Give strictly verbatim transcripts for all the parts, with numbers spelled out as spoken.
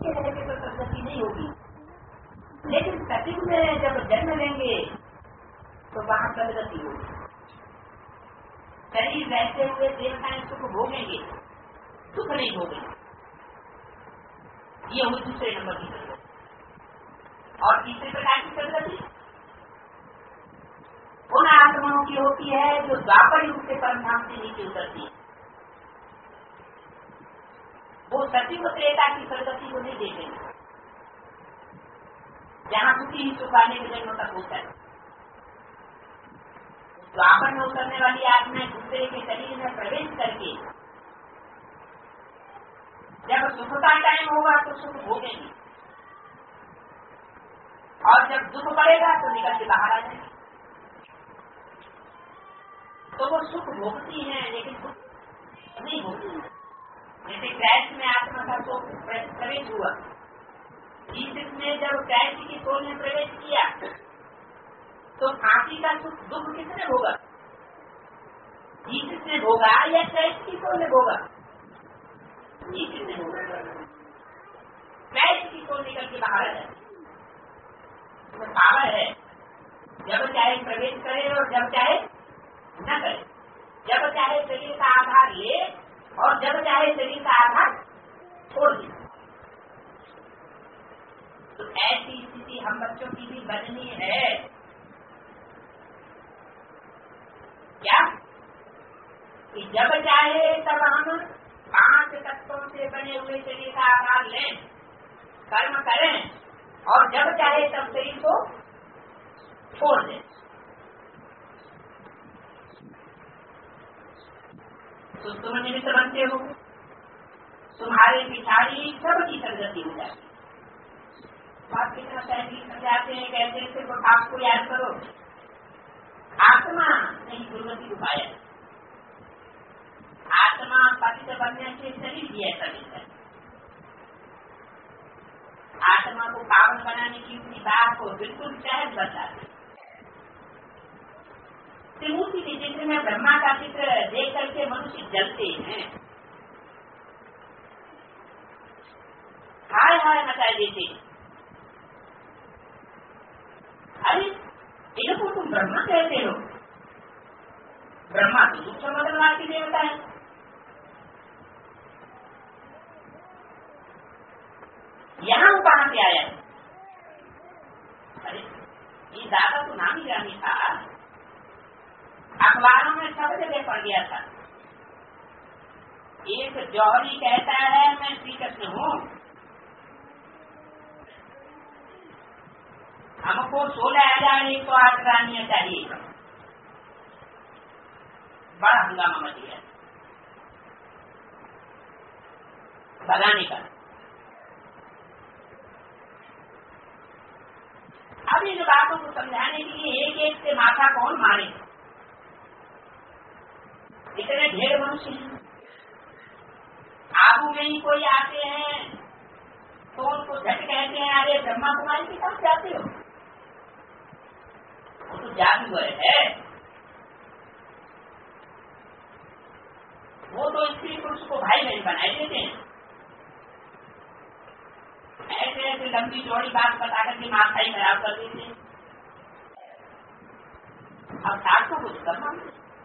रहने तो सदगति नहीं होगी, लेकिन सचिव में जब जन्म लेंगे तो वहां सदगति होगी। शरीर रहते हुए देवताएं सुख भोगेंगे, सुख नहीं भोगेंगे, ये हुई दूसरे नंबर की सदगति। और तीसरे प्रकार की सदगति उन आत्माओं की होती है जो द्वापर युग से परमधाम से नीचे उतरती है। वो सचिव त्रेता की सदगति को नहीं देखेंगे, जहाँ दुखी ही सुख आने के जन्म तक होता है। द्वापर में उतरने वाली आत्माएं दूसरे के शरीर में प्रवेश करके जब सुख का टाइम होगा तो सुख भोगेंगे, और जब दुख पड़ेगा तो निकल के बाहर आ जाएंगे। तो वो सुख भोगती है लेकिन दुख नहीं भोगती है। जैसे क्रैश में आत्मा का तो प्रवेश हुआ, जिसने जब क्रैश की सोल में प्रवेश किया तो फांसी का सुख दुख किसने भोगा? जिसने भोगा या क्रैश की सोल ने भोगा? जिसने भोगा। क्रैश की सोल निकल के बाहर आ जाए, तो पावर है, जब चाहे प्रवेश करे और जब चाहे न करे, जब चाहे शरीर का आधार ले और जब चाहे शरीर का आधार छोड़ दे। तो ऐसी स्थिति हम बच्चों की भी बननी है क्या, कि जब चाहे तब हम पांच तत्वों से बने हुए शरीर का आधार लें, कर्म करें, और जब चाहे तब शरीर को छोड़ दें। तो तुम निमित्त बनते हो, तुम्हारे पिछाड़ी सबकी सदगति हो जाती। आप कितना सहजी समझाते हैं, कहते हैं सिर्फ आपको याद करो, आत्मा नहीं दुर्गति उपाय। आत्मा पतित बनने से शरीर भी ऐसा मिलता है। आत्मा को पावन बनाने की अपनी बात को बिल्कुल सहज बताते। त्रिमूर्ति के चित्र में ब्रह्मा का चित्र देख करके मनुष्य जलते हैं, हाय हाय मचाए देते। अरे इनको तुम ब्रह्मा कहते हो? ब्रह्मा तो दुख समझने वाली देवता है। यहाँ वो कहाँ से आया? अरे ये दादा तो नाम ही जानी था, अखबारों में सब जगह पड़ गया था। एक जौहरी कहता है मैं श्री कृष्ण हूँ, हमको सोलह हजार एक सौ आठ रानियां चाहिए। बड़ा हंगामा मच गया भगाने का। अब इन बातों को समझाने के लिए एक एक से माथा कौन मारे? इतने ढेर मनुष्य हैं, आबू में ही कोई आते हैं तो उनको झट कहते हैं अरे ब्रह्मा कुमारी के पास जाते हो? वो तो जादूगर है, वो तो स्त्री पुरुष को भाई बहन बनाए देते हैं। ऐसे ऐसे लंबी चौड़ी बात बता करके माथा ही खराब कर देते हैं। अब साथ को कुछ करना,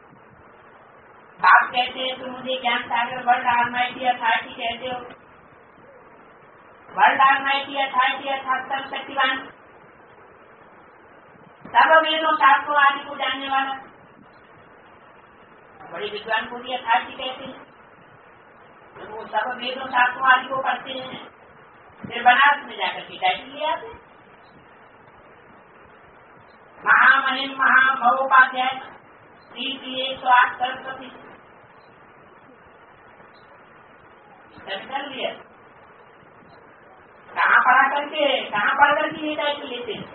आप कहते हैं तो मुझे ज्ञान सागर वर्ल्ड आलमाइटी अथॉरिटी कहते हो। वर्ल्ड आलमाइटी अथॉरिटी अर्थात सर्व शक्तिवान, सर्व वेदों शास्त्रों आदि को जानने वाला, बड़े विद्वान को भी अथॉरिटी कहते हैं। तो वो सर्व वेदों शास्त्रों आदि को पढ़ते हैं, फिर बनारस में जाकर के टाइटल ले आते। महामहिम महामहोपाध्याय श्री की एक सौ आठ सरस्वती कर लिया। कहाँ पढ़ा करके कहाँ पढ़ करके ये टाइटल लेते हैं?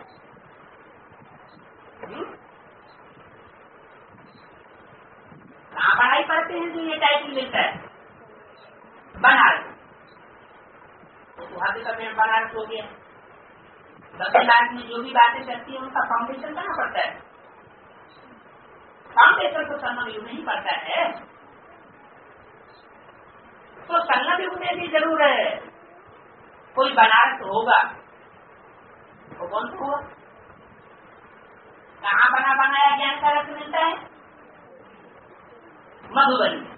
कहाँ पढ़ाई पढ़ते हैं जो ये टाइटल लेता है? बनारस। तो वहां से मैं बनारस हो गया। दस लाख में जो भी बातें करती है उनका फाउंडेशन कहाँ पड़ता है? फाउंडेशन तो संगम युग नहीं पड़ता है। तो संगम युग में भी जरूर है कोई बनारस होगा, वो कौन सा हुआ? कहाँ बना बनाया ज्ञान का रस मिलता है? मधुबन में।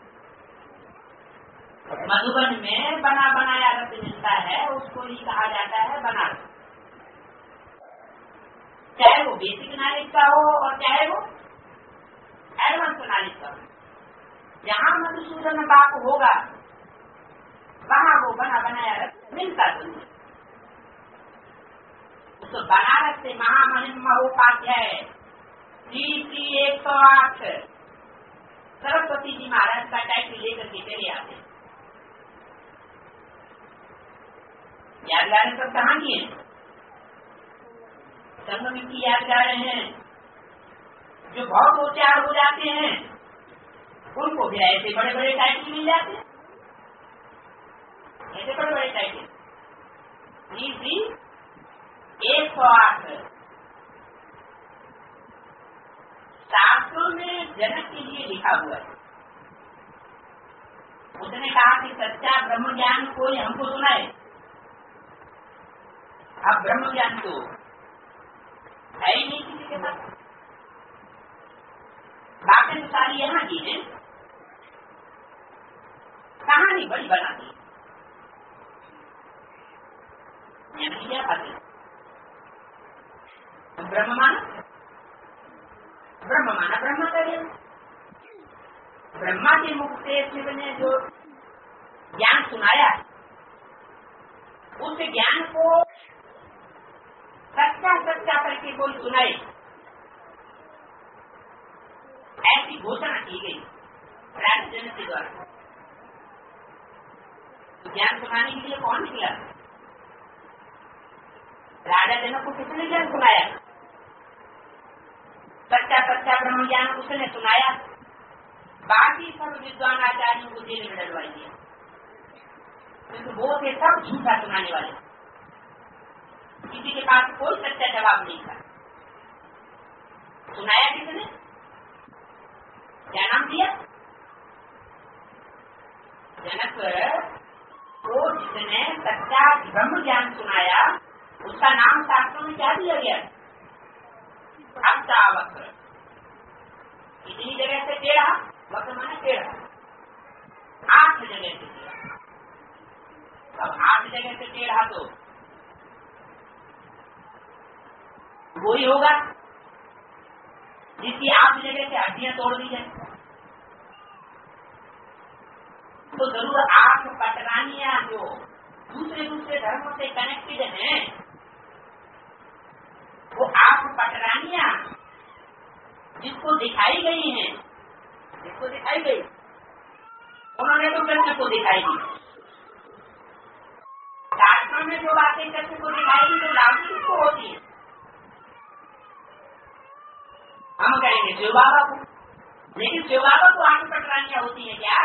मधुबन में बना बनाया रस मिलता है, उसको ही कहा जाता है बनारस। चाहे वो बेसिक नॉलेज का हो और चाहे वो एडवांस नॉलेज का हो, जहाँ मधुसूदन बाप होगा वहाँ वो बना बनाया रस मिलता जरूर। तो बनारस से महामहिम महोपाध्याय श्री श्री एक सौ आठ सरस्वती जी महाराज का टाइटल लेकर के चले आते हैं। यादगारें सब कहाँ की है? संगम की यादगारें हैं। जो बहुत होशियार हो जाते हैं उनको भी ऐसे बड़े बड़े टाइटल मिल जाते हैं, ऐसे बड़े बड़े टाइटल। श्री श्री एक सौ आठ शास्त्रों में जनक के लिए लिखा हुआ है। उसने कहा कि सच्चा ब्रह्म ज्ञान कोई हमको सुनाए। अब ब्रह्म ज्ञान तो है ही नहीं किसी के पास। बातें तो सारी यहाँ की है, कहानी बड़ी बनाती है। क्या बात ब्रह्म माना ब्रह्म माना ब्रह्म करे। ब्रह्मा के मुख से शिव ने जो ज्ञान सुनाया, उस ज्ञान को सच्चा सच्चा करके कोई सुनाए, ऐसी घोषणा की गई राजा जनक के द्वारा। तो ज्ञान सुनाने के लिए कौन निकला? राजा जनक को किसने ज्ञान सुनाया? सच्चा सच्चा ब्रह्म ज्ञान उसने सुनाया। बाकी सब विद्वान आचार्यों को जेल में डलवाई दिया, क्योंकि वो थे सब झूठा सुनाने वाले। किसी के पास कोई सच्चा जवाब नहीं था। सुनाया किसने? क्या नाम दिया? जनक को जिसने सच्चा ब्रह्म ज्ञान सुनाया, उसका नाम शास्त्रों में क्या दिया गया? अष्टावक्र। इतनी जगह से टेढ़ा, वक्र माने टेढ़ा, आठ जगह से टेढ़ा। अब आठ जगह से टेढ़ा तो वो ही होगा जिसकी आठ जगह से हड्डियां तोड़ दी जाए। तो जरूर आठ पटरानियां जो दूसरे दूसरे धर्मों से कनेक्टेड हैं, वो आठ पटरानियां जिसको दिखाई गई हैं, जिसको दिखाई गई, उन्होंने तो कृष्ण को दिखाई दी। शास्त्रों में जो बातें कृष्ण को दिखाई दी तो लागू किसको होती है? हम कहेंगे शिव बाबा को, लेकिन शिव बाबा को आठ पटरानियां होती है क्या?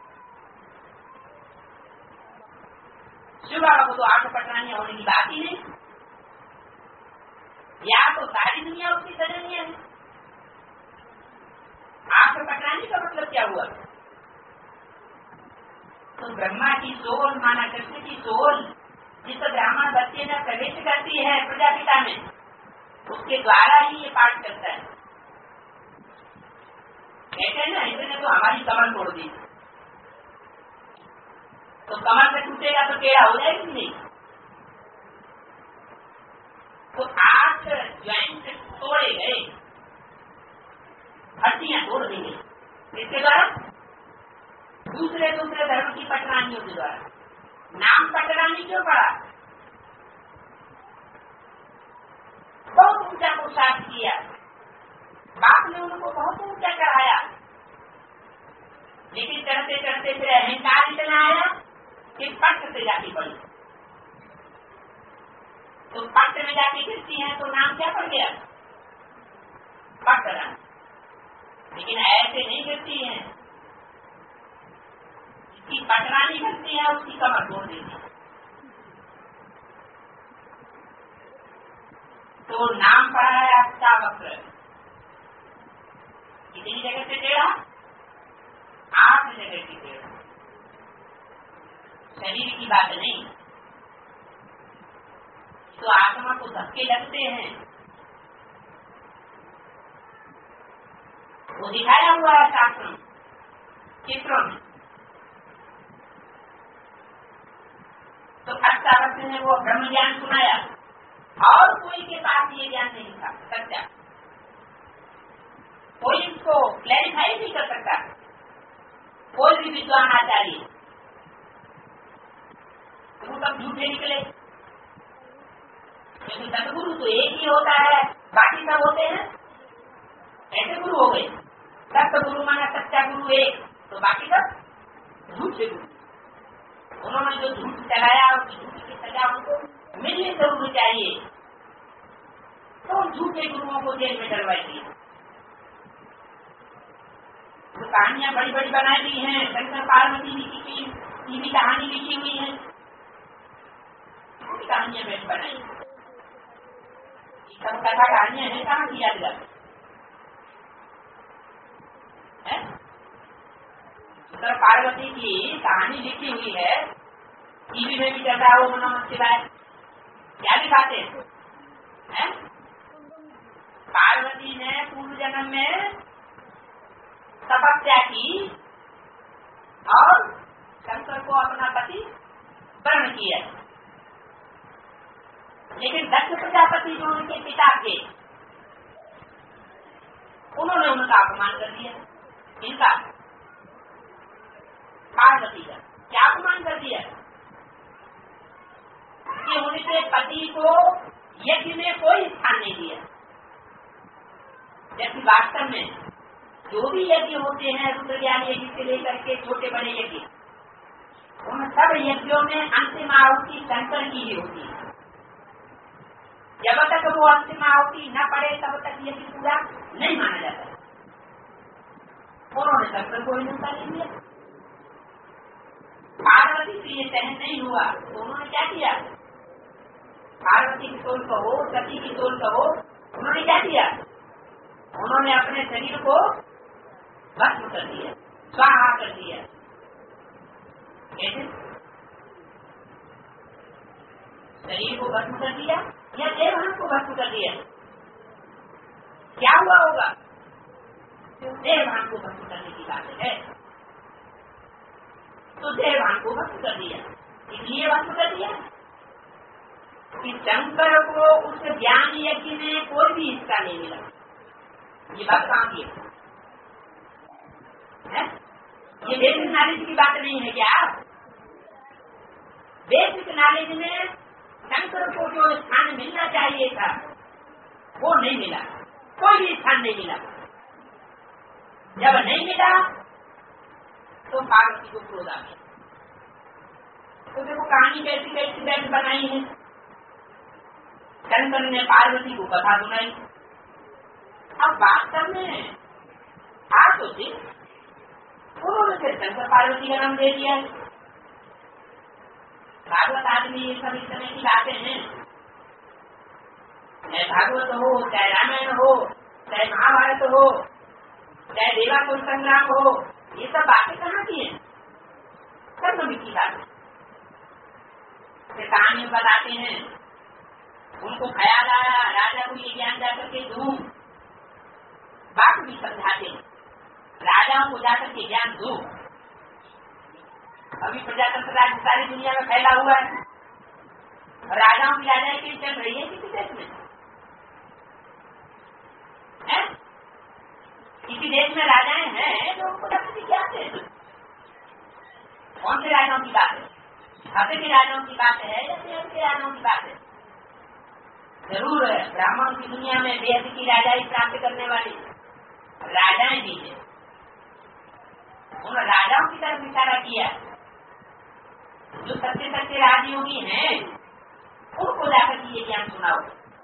शिव बाबा को तो आठ पटरानियां होने की बात ही नहीं। या तो सारी दुनिया उसकी सजनिया है। आठ पटरानी का मतलब क्या हुआ? तो ब्रह्मा की सोल माना कृष्ण की सोल जिस ब्राह्मण बच्चे में प्रवेश करती है प्रजापिता में, उसके द्वारा ही ये पाठ करता है। कहते हैं ना, इसने तो हमारी कमर तोड़ दी, तो कमर से टूटेगा तो टेढ़ा हो जाएगी नहीं। तो आठ ज्वाइंट तोड़े गए, हड्डियां तोड़ दी गई, इसके द्वारा दूसरे दूसरे धर्म की पटरानियों के द्वारा। नाम पटरानी क्यों पड़ा? बहुत ऊंचा पुरुषार्थ किया, बाप ने उनको बहुत ऊंचा चढ़ाया, लेकिन चढ़ते चढ़ते फिर अहंकार इतना आया कि पट से जाती पड़ी। तो पट में जाके गिरती है तो नाम क्या पड़ गया? पटरानी। लेकिन ऐसे नहीं गिरती है, जिसकी पटरानी गिरती है उसकी कमर तोड़ देती है। तो नाम पड़ा है अष्टावक्र। कितनी जगह से टेढ़ा? आठ जगह की टेढ़ा। शरीर की बात नहीं, तो आत्मा को धक्के लगते हैं, वो दिखाया हुआ है शास्त्रों चित्रों में। तो अष्टावक्र ने वो ब्रह्म ज्ञान सुनाया और कोई के पास ये ज्ञान नहीं था सच्चा, कोई इसको क्लैरिफाई नहीं कर सकता, कोई भी विद्वान आचार्य, तो वो सब झूठे निकले। क्योंकि सतगुरु तो एक ही होता है, बाकी सब होते हैं ऐसे गुरु हो गए। सतगुरु माना सच्चा गुरु एक, तो बाकी सब झूठे गुरु। उन्होंने जो झूठ चलाया और झूठ की सजा उनको मिलनी जरूर चाहिए, तो झूठे गुरुओं को जेल में डलवाई। तो कहानियां बड़ी बड़ी बनाई गई हैं, शंकर पार्वती जी की की भी कहानी लिखी हुई है, कहानियां बैठ बनाई, सब कथा कहानियां हैं, कहाँ किया गया है? शंकर पार्वती की कहानी लिखी हुई है, टीवी में भी चलता है वो मनोमन शिवाय। क्या दिखाते हैं? पार्वती ने पूर्व जन्म में तपस्या की और शंकर को अपना पति वर्ण किया, लेकिन दक्ष प्रजापति जो उनके पिता थे उन्होंने उनका अपमान कर दिया। इनका पार्वती का क्या अपमान कर दिया कि उनके पति को यज्ञ में कोई स्थान नहीं दिया, जबकि वास्तव में जो भी यज्ञ होते हैं रुद्र ज्ञान यज्ञ से लेकर के छोटे बड़े यज्ञ, उन सब यज्ञों में अंतिम आहुति शंकर की ही होती है। जब तक वो अंतिम आहुति न पड़े तब तक यज्ञ पूरा नहीं माना जाता। उन्होंने शंकर को हिंसा नहीं दिया, पार्वती से ये सहन नहीं हुआ तो उन्होंने क्या किया? पार्वती की तोल कहो, सती की तोल कहो, उन्होंने क्या किया? उन्होंने अपने शरीर को भस्म कर दिया, स्वाहा कर दिया। कैसे? शरीर को भस्म कर दिया या देवहन को भस्म कर दिया? क्या हुआ होगा? देवहन को भस्म करने की बात है, तो देवहन को भस्म कर दिया। इसलिए भस्म कर दिया कि शंकर को उस ज्ञान यज्ञ में कोई भी हिस्सा नहीं मिला। ये बात कहाँ की है? ये बेसिक नॉलेज की बात नहीं है क्या? बेसिक नॉलेज में शंकर को जो स्थान मिलना चाहिए था वो नहीं मिला, कोई भी स्थान नहीं मिला। जब नहीं मिला तो पार्वती को क्रोध आ गया। तो देखो कहानी कैसी कैसी बैठ बनाई है। शंकर ने पार्वती को कथा सुनाई। अब वास्तव में आज तो थी उन्होंने फिर शंकर पार्वती का नाम दे दिया। भागवत आदमी ये सब इस तरह की बातें हैं, चाहे भागवत हो, चाहे रामायण हो, चाहे महाभारत हो, चाहे देवासुर संग्राम हो, ये सब बातें कहाँ की हैं? सब नबी की बातें। कहानी बताते हैं, उनको ख्याल आया राजा को ये ज्ञान जाकर के दूं, बात भी समझाते हैं राजाओं को जाकर के ज्ञान दो। अभी प्रजातंत्र राज्य सारी दुनिया में फैला हुआ है, राजाओं की राजाएं की चल रही है किसी देश में है? किसी देश में राजाएं हैं जो उनको दक्षिण क्या है? कौन से राजाओं की बात है? हफ्ते के राजाओं की बात है या देश के राजाओं की बात है? जरूर है, ब्राह्मण की दुनिया में वेद की राजाई प्राप्त करने वाली राजाएं भी है। उन्होंने राजाओं की तरफ इशारा किया। जो सच्चे सच्चे राजयोगी हैं उनको जाकर के ये ज्ञान सुनाओ।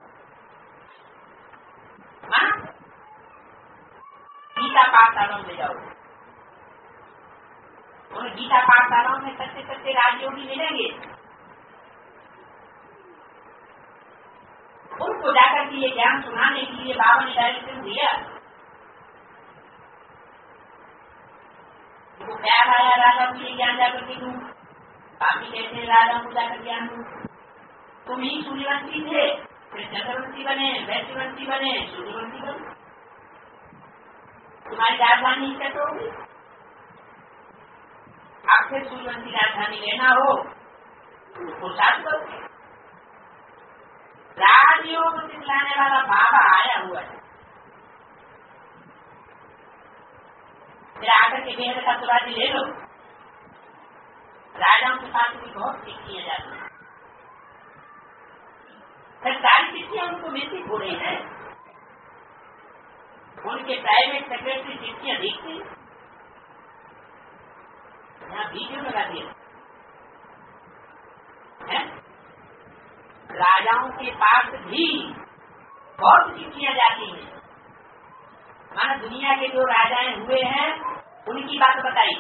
हाँ, गीता पाठशालाओं में जाओ, उन गीता पाठशालाओं में सच्चे सच्चे राजयोगी मिलेंगे, उनको जाकर के ये ज्ञान सुनाने के लिए बाबा ने डायरेक्शन दिया। तो ख्याल आया राजा को ये ज्ञान जाकर के दूं, बाकी कैसे राजा को जाकर ज्ञान दूं? तुम ही सूर्यवंशी थे, फिर चंद्रवंशी बने, वैश्यवंशी बने, सूर्यवंशी बने। तुम्हारी राजधानी कैसे होगी? आपसे सूर्यवंशी राजधानी लेना हो तो पुरुषार्थ करो। राजयोग सिखलाने वाला बाबा आया हुआ है, फिर आकर के बेहद का सुराजी ले लो। राजाओं के पास भी बहुत चिट्ठियां जाती हैं, फिर सारी चिट्ठियां उनको मिलती थोड़ी है। उनके प्राइवेट सेक्रेटरी चिट्ठियां देखते हैं, यहाँ वीडियो लगा दिया है। राजाओं के पास भी बहुत चिट्ठियां जाती हैं, माना दुनिया के जो राजाएं हुए हैं उनकी बात बताई।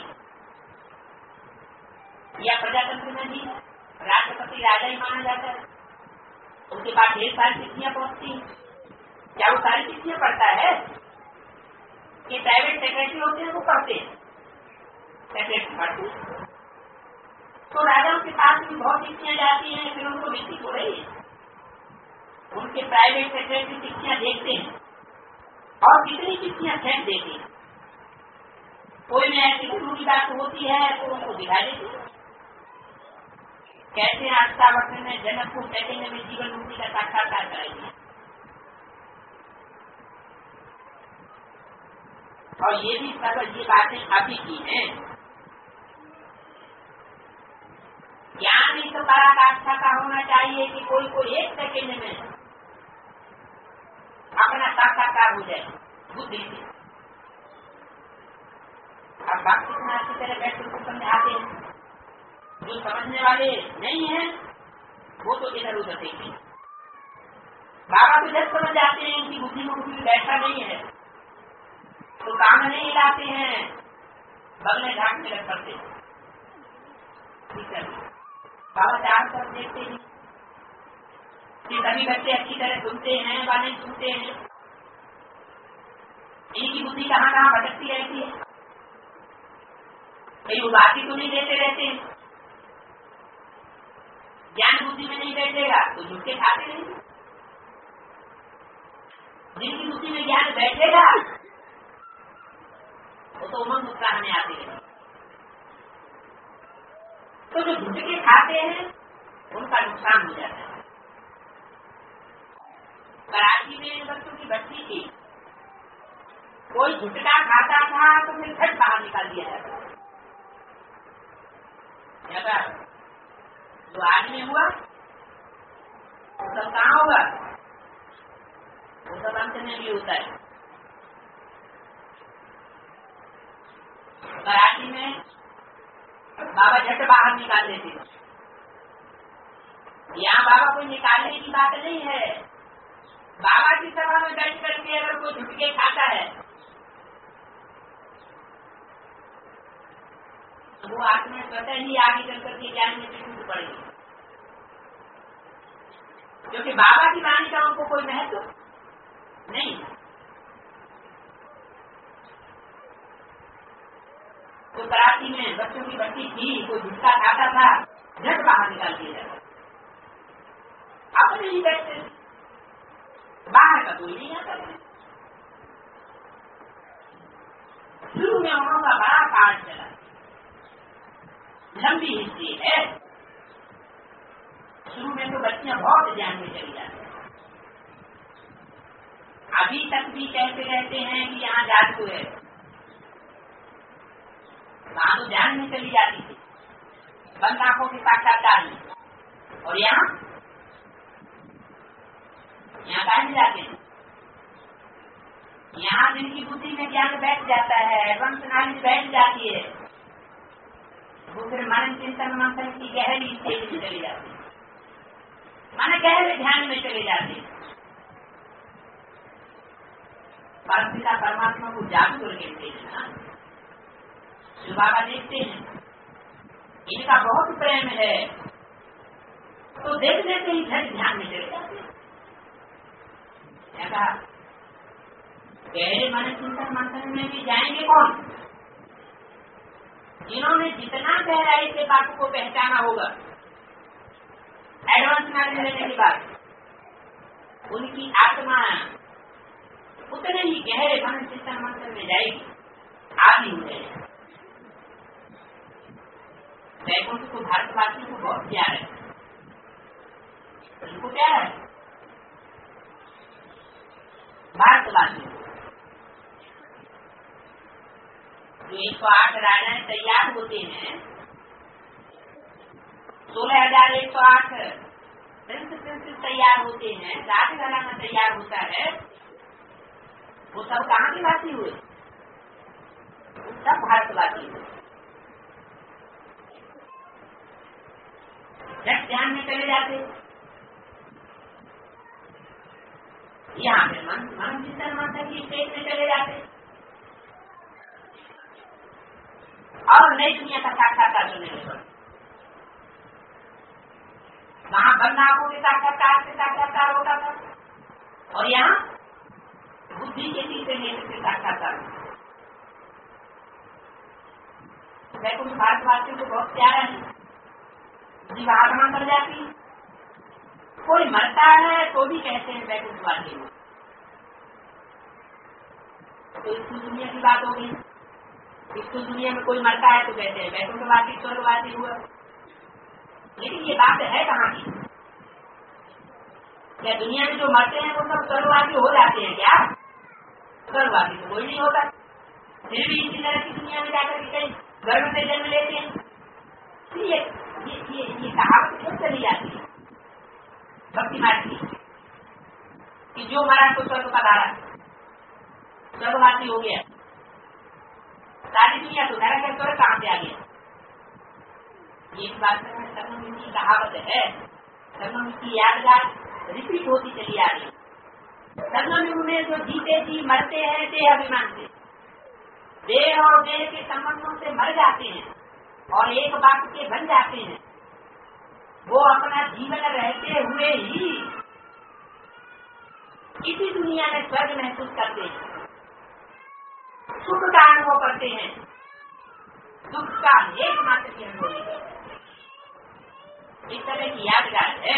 या प्रजातंत्र में भी राष्ट्रपति राजा ही माना जाता है, उनके पास ढेर सारी चिट्ठियां पहुंचती हैं। क्या वो सारी चिट्ठियां पढ़ता है? कि प्राइवेट सेक्रेटरी होते हैं वो पढ़ते हैं, सेक्रेटरी पढ़ते हैं। तो राजाओं के पास भी बहुत चिट्ठियां जाती हैं, फिर उनको मिलती हो रही है। उनके प्राइवेट सेक्रेटरी चिट्ठियां देखते हैं और कितनी चिट्ठियां फेंक देते हैं। कोई में ऐसी जरूरी बात होती है तो उनको दिखाई देती है। कैसे अष्टावक्र ने जनक को सेकंड में जीवन मुक्ति का साक्षात्कार कराई, और ये भी सब ये बातें अभी की हैं। ज्ञान इस पराकाष्ठा का होना चाहिए कि कोई कोई एक सेकंड में अपना साक्षात्कार हो जाए बुद्धि से। अब बात कितना अच्छी तरह बैठ कर समझाते हैं, जो समझने वाले नहीं है वो तो इधर उधर देखें। बाबा तो जब समझ जाते हैं इनकी बुद्धि में कुछ भी बैठा नहीं है तो काम नहीं लाते हैं, बगले घाट में रख करते। ठीक है, बाबा चार तरफ देखते हैं कि सभी बच्चे अच्छी तरह सुनते हैं व नहीं सुनते हैं, इनकी बुद्धि कहाँ कहाँ भटकती रहती है। कई उदासी तो नहीं देते रहते हैं, ज्ञान बुद्धि में नहीं बैठेगा तो झुटके खाते नहीं। जिनकी बुद्धि में ज्ञान बैठेगा वो तो उमंग उत्साहने आते हैं। तो जो झुटके खाते हैं उनका नुकसान हो जाता है। कराची में बच्चों की बच्ची थी, कोई झुटका खाता था तो फिर झट बाहर निकाल दिया जाता। जो आदमी हुआ वो सब कहाँ होगा? वो सब अंत में भी होता है। कराची में बाबा झट बाहर निकाल देते। यहाँ बाबा कोई निकालने की बात नहीं है। बाबा की सभा में बैठ करके अगर कोई झुटके खाता है तो वो आत्मा स्वतः ही आगे चल करके ज्ञान में छूट पड़ेगी, क्योंकि बाबा की वाणी का उनको कोई महत्व नहीं। तो कराची में बच्चों की बच्ची थी, कोई झुटका खाता था, झट बाहर निकाल दिया जाता। अपने ही बैठते, बाहर का कोई नहीं आता। शुरू में उन्होंने बड़ा पाठ चला, लंबी हिस्ट्री है। शुरू में तो बच्चियां बहुत ध्यान में चली जाती हैं, अभी तक भी कहते रहते हैं कि यहाँ जादू है, वहां तो ध्यान में चली जाती थी बंद आंखों के साक्षात्कार में। और यहाँ यहाँ कहा जाते हैं, यहाँ जिनकी बुद्धि में ज्ञान बैठ जाता है, एडवांस नॉलेज बैठ जाती है, वो फिर मन चिंतन मंथन की गहरी स्टेज में चले जाते हैं, मन गहरे ध्यान में चले जाते हैं। परमपिता परमात्मा को जादू कर कहते हैं ना। जो बाबा देखते हैं इनका बहुत प्रेम है तो देख लेते ही झट ध्यान में चले जाते हैं। क्या कहा? गहरे मन चिंतन मंथन में भी जाएंगे कौन? जिन्होंने जितना गहराई से बात को पहचाना होगा, एडवांस नॉलेज लेने के बाद उनकी आत्मा उतने ही गहरे मन चिंतन मंत्र में जाएगी, आदि हो जाएगी। वैकुंठ को भारतवासियों को बहुत प्यार है, उनको प्यार है भारतवासियों को। जो एक सौ आठ राजाएं तैयार होते हैं, सोलह हजार एक सौ आठ प्रिंस प्रिंसेस तैयार होते हैं, राजघराना तैयार होता है, वो सब कहाँ के वासी हुए? वो सब भारतवासी हुए। जब ध्यान में चले जाते, यहाँ पे मन मन चिंतन मंत्र की स्टेज में चले जाते और नई दुनिया का साक्षात्कार करने लगे। वहां बंद आंखों के साक्षात्कार से साक्षात्कार होता था और यहाँ बुद्धि के तीसरे नेत्र से साक्षात्कार होता। वैकुंठ भारतवासियों को बहुत प्यारा है, जीवात्मा कर जाती। कोई मरता है तो भी कहते हैं वैकुंठवासी हो। तो इसकी दुनिया की बात हो गई, इसकी दुनिया में कोई मरता है तो कहते हैं वैकुंठवासी स्वर्गवासी हुआ। लेकिन ये बात है कहाँ की? क्या दुनिया में जो मरते हैं वो सब स्वर्गवासी हो जाते हैं क्या? स्वर्गवासी तो कोई नहीं होता, फिर भी इसी तरह की दुनिया में जाकर के कहीं गर्भ से जन्म लेते हैं। ये ये ये, ये कहावत क्यों चली जाती है भक्ति मार्ग की कि जो मरा तो स्वर्ग पधारा, स्वर्गवासी हो गया। सारी दुनिया तो नरक है, स्वर्ग कहाँ से आ गया? ये बात सर्वमित की कहावत है, सर्वमित की यादगार रिपीट होती चली आ रही। सर्वमित में जो जीते जी मरते हैं देह अभिमान से, देह और देह के संबंधों से मर जाते हैं और एक बात के बन जाते हैं, वो अपना जीवन रहते हुए ही इसी दुनिया में स्वर्ग महसूस करते हैं, सुख का अनुभव करते हैं, दुख का एकमात्र की अनुभव नहीं करते। इस तरह की यादगार है।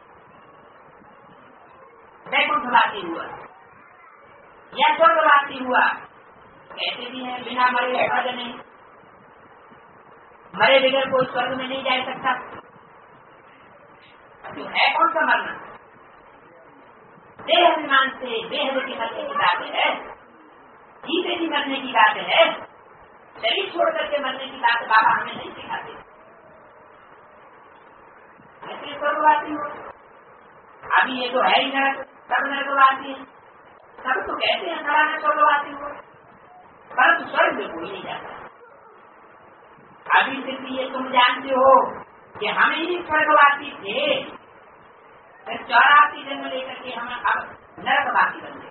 वैकुंठवासी हुआ या स्वर्गवासी हुआ, कहते भी है बिना मरे स्वर्ग नहीं, मरे बगैर कोई स्वर्ग में नहीं जा सकता। तो है कौन सा मरना? देह अभिमान से देह की मरने की बात है, जीते जी मरने की बात है, शरीर छोड़ करके मरने की बात बाबा हमें नहीं सिखाते। ऐसे स्वर्गवासी हो, अभी ये तो है ही नरक, सब नरकवासी है, सब तो कहते हैं फलाना स्वर्गवासी हो, परंतु स्वर्ग में कोई नहीं जाता। अभी सिर्फ ये तुम जानते हो कि हम ही स्वर्गवासी थे, चौरासी जन्म लेकर के हम अब नरकवासी बन गए।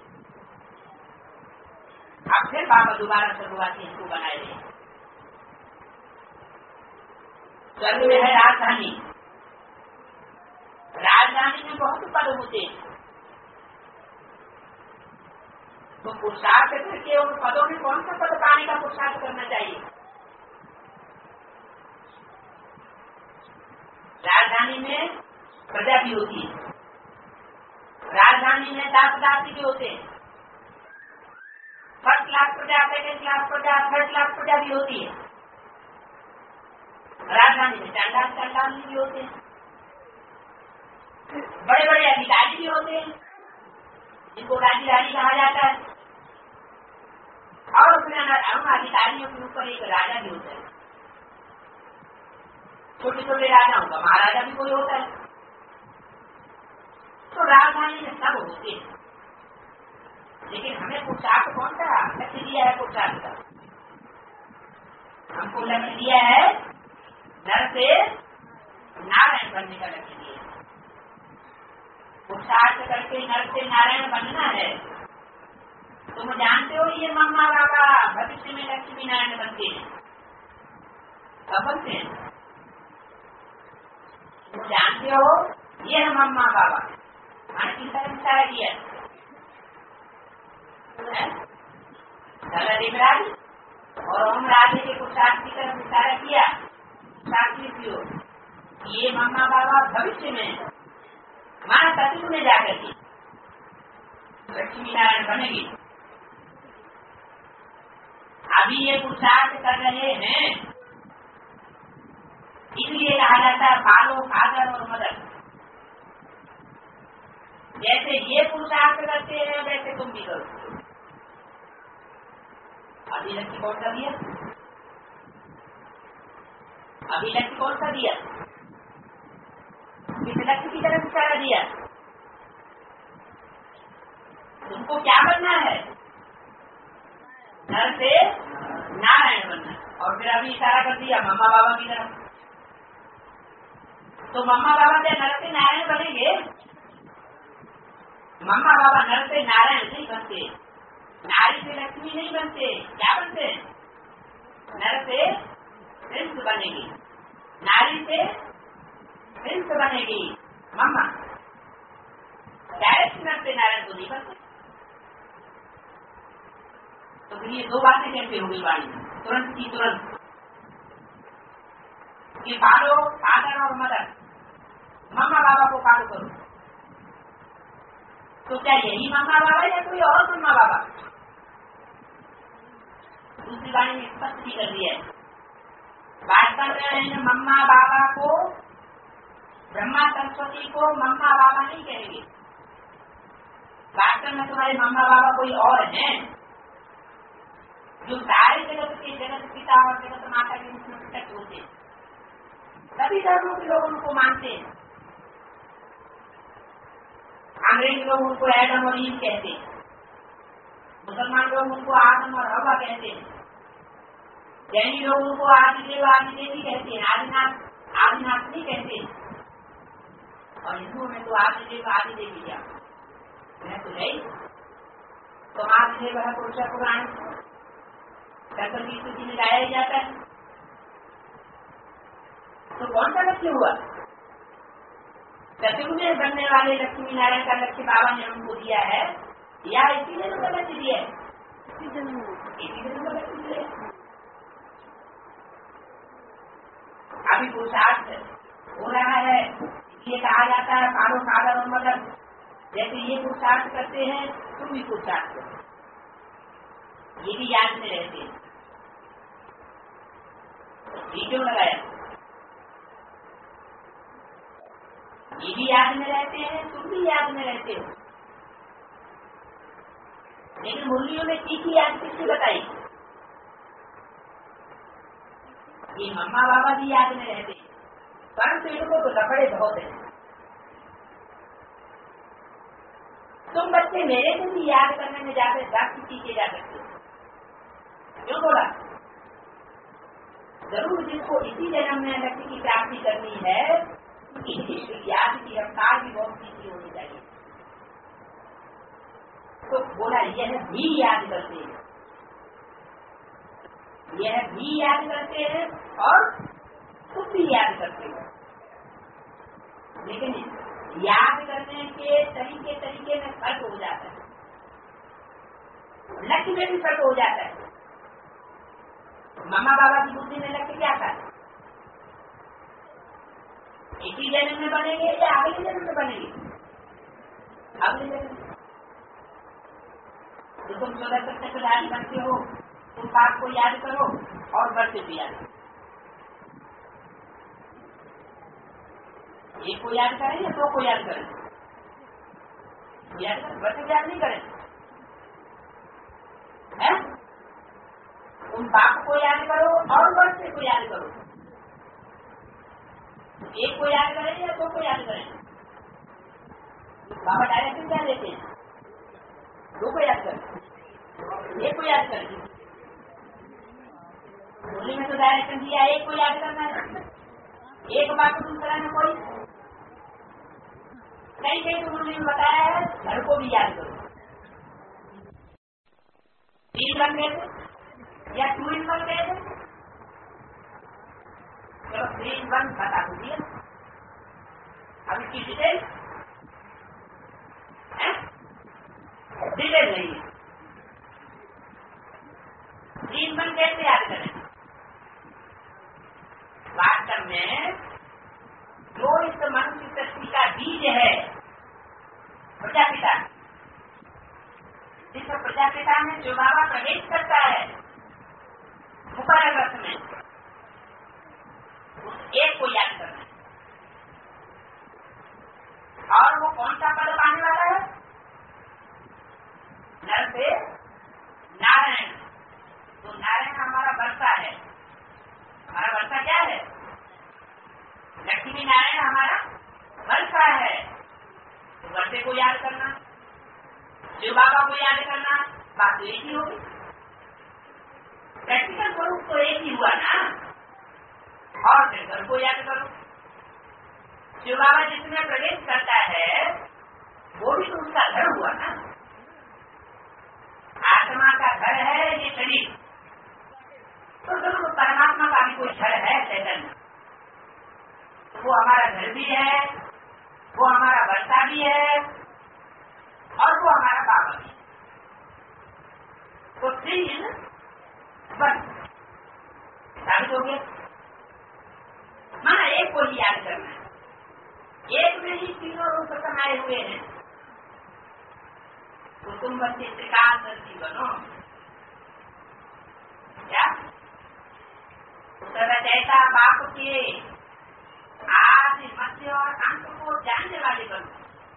अब फिर बाबा दोबारा स्वर्गवासी हमको बनाए गए। स्वर्ग में है राजधानी, राजधानी में बहुत पद होते हैं, तो पुरुषार्थ करके उन पदों में कौन सा पद पाने का पुरुषार्थ करना चाहिए? राजधानी में प्रजा भी होती है, राजधानी में दास दासी भी होते हैं, फर्स्ट क्लास प्रजा, सेकेंड क्लास प्रजा, थर्ड क्लास प्रजा भी होती है। राजधानी में चांडाल चांडाल भी होते हैं, बड़े बड़े अधिकारी भी होते हैं जिनको राजधानी कहा जाता है, और उसमें उन अधिकारियों के ऊपर एक राजा भी होता है। छोटे छोटे राजाओं का महाराजा भी कोई होता है। तो राजधानी में सब होते हैं, लेकिन हमें पुरुषार्थ कौन सा लक्ष्य दिया है? पुरुषार्थ का हमको लक्ष्य दिया है नर से नारायण बनने का लक्ष्य दिया है। पुरुषार्थ करके नर से नारायण बनना है। तुम जानते हो ये मम्मा बाबा भविष्य में लक्ष्मी नारायण बनते हैं, कब बनते हैं? तुम जानते हो ये है मम्मा बाबा, मैंने किस तरह विचार किया? देवराज और ओम राजे के पुरुषार्थ की तरफ विचार किया, साक्षी की ओर ये मम्मा बाबा भविष्य में माना सतयुग में जाकर के लक्ष्मी नारायण बनेगी। अभी ये पुरुषार्थ कर रहे हैं, इसलिए कहा जाता है फादर फादर और मदर। जैसे ये पुरुषार्थ करते हैं वैसे तुम भी करो। अभी लक्ष्य कौन सा दिया? अभी लक्ष्य कौन सा दिया? किस लक्ष्य की तरफ इशारा दिया? तुमको क्या बनना है? नर से नारायण बनना। और फिर अभी इशारा कर दिया मम्मा बाबा की तरफ। तो मम्मा बाबा से नर से नारायण बनेंगे? मम्मा बाबा नर से नारायण नहीं बनते, नारी से लक्ष्मी नहीं बनते। क्या बनते? नर से प्रिंस बनेगी, नारी से प्रिंस बनेगी मम्मा। डायरेक्ट नर से नारायण तो नहीं बनते। तो फिर ये दो बातें कैसे हो गई वाणी में तुरंत की तुरंत कि पालो फादर और मदर, मम्मा बाबा को पालो करो। तो क्या यही मम्मा बाबा या कोई और मम्मा बाबा? दूसरी वाणी में स्पष्ट भी कर दिया है। वास्तव में मम्मा बाबा को, ब्रह्मा सरस्वती को मम्मा बाबा नहीं कहेंगे। वास्तव में तुम्हारे मम्मा बाबा कोई और हैं जो सारे जगत के जगत पिता और जगत माता के रूप में प्रकट होते हैं। सभी धर्मों के लोग उनको मानते हैं। अंग्रेज लोग उनको एडम और ईव कहते हैं, मुसलमान लोग उनको आदम और हवा कहते हैं, जैनी लोग उनको आदिदेव आदिदेवी कहते हैं, आदिनाथ आदिनाथ नहीं कहते हैं। और हिंदुओं में तो आदिदेव आदिदेवी क्या मैं तो नहीं। तो आदिदेव है पुरुष पुराण शंकर की स्तुति में गाया ही जाता है। तो कौन सा लक्ष्य हुआ? सतयुग में बनने वाले लक्ष्मी नारायण का लक्ष्य बाबा ने उनको दिया है या इसी ने उनका लक्ष्य दिया है? इसी ने उनका लक्ष्य दिया है। अभी पुरुषार्थ हो रहा है, इसलिए कहा जाता है पालो फादर और मदर। जैसे ये पुरुषार्थ करते हैं तुम भी पुरुषार्थ करो। ये भी याद में रहते हैं। क्यों लगाया? ये भी याद में रहते हैं, तुम भी याद में रहते हो। लेकिन मुरलियों ने तीसरी याद किससे बताई? ये मम्मा बाबा भी याद में रहते हैं, परंतु इनको तो लफड़े बहुत है। तुम बच्चे मेरे से भी याद करने में ज्यादा जाति पीछे जा सकते हो। क्यों बोला? जरूर जिसको इसी जन्म में लक्ष्य की प्राप्ति करनी है, याद की रफ्तार भी बहुत तीखी होनी चाहिए। तो बोला यह भी याद करते हैं, यह भी याद करते हैं और खुद भी याद करते हैं। लेकिन याद करने के तरीके तरीके में फर्क हो जाता है, लक्ष्य में भी फर्क हो जाता है। मम्मा बाबा की बुद्धि में लक्ष्य क्या था? इसी जन्म में बनेंगे या अगले जन्म में बनेंगे? अगले जन्म। तो तुम सोलह सत्तर प्रधान बनते हो, तुम बाप को याद करो और बच्चे को याद करो। एक को याद करें या दो को याद करें? याद करें, बच्चे याद नहीं करें। है? तुम बाप को याद करो और बच्चे को याद करो। एक को याद करें या दो को याद करें? बाबा डायरेक्शन क्या देते हैं? दो को याद करें, एक को याद करें। होली में तो डायरेक्शन दिया एक को याद करना है, एक बात दूसरा में कोई कहीं कहीं तो उन्होंने बताया है घर को भी याद करो। तीन बन गए थे या टू इन बन गए थे? चलो थ्री इन वन बता दीजिए। अब इसकी डिटेल डिटेल नहीं है। तीन बन कैसे याद करें? वास्तव में बीज है प्रजापिता, जिस प्रजापिता में जो बाबा प्रवेश करता है मुकर रथ में, उस एक को याद करना है। और वो कौन सा पद पाने वाला है? नर से नारायण। तो नारायण हमारा वर्षा है। हमारा वर्षा क्या है? लक्ष्मी नारायण हमारा वर्षा है। तो वर्षे को याद करना, शिव बाबा को याद करना, बात तो एक ही होगी। प्रैक्टिकल स्वरूप तो एक ही हुआ ना। और फिर घर को याद करो। शिव बाबा जिसमें प्रवेश करता है वो भी तो उसका घर हुआ ना। आत्मा का घर है ये शरीर, तो जरूर परमात्मा का भी कोई घर है चैतन्य। तो वो हमारा घर भी है, वो हमारा वर्षा भी है, और वो हमारा बाबा भी। तो तीन बस साबित हो गया। माना एक को ही याद करना है। एक में ही तीनों रूप समाये हुए हैं। कुटुम्ब चित्रकांत जीवनो क्या रचयिता बाप के आदि मध्य और अंत को जानने वाले बनो।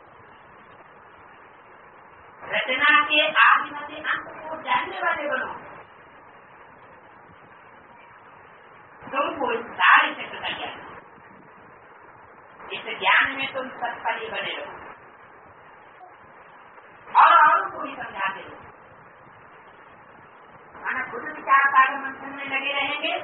रचना के आदि मध्य अंत को जानने वाले बनो। तुमको इस सारे चक्र का ज्ञान, इस ज्ञान में तुम सत्फली बने रहो और औरों को भी समझाते रहो। माना खुद विचार सागर मंथन में लगे रहेंगे